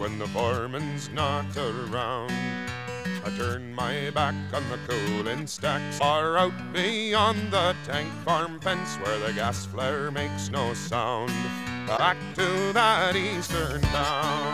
when the foreman's not around. I turn my back on the cooling stacks far out beyond the tank farm fence where the gas flare makes no sound. Back to that eastern town.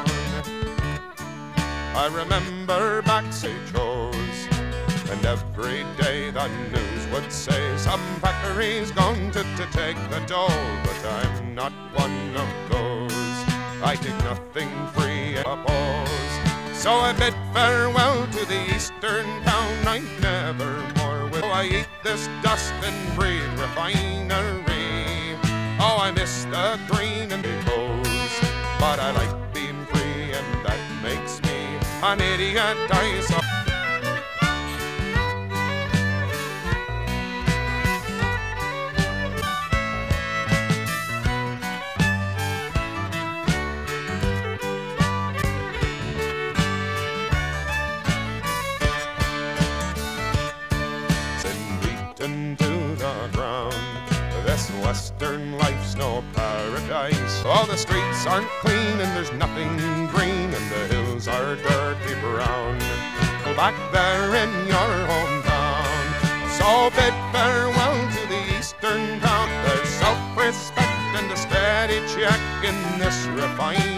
I remember backstage shows, and every day the news would say some factory's going to take the dough, but I'm not one of those. I take nothing free, I oppose. So I bid farewell to the eastern town. I never more will I eat this dust and breathe refinery. Oh, I miss the green and the goes, but I like being free, and that makes me an idiot. I saw to the ground. This western life's no paradise. All the streets aren't clean and there's nothing green, and the hills are dirty brown. Back there in your hometown, so bid farewell to the eastern town. There's self-respect and a steady check in this refined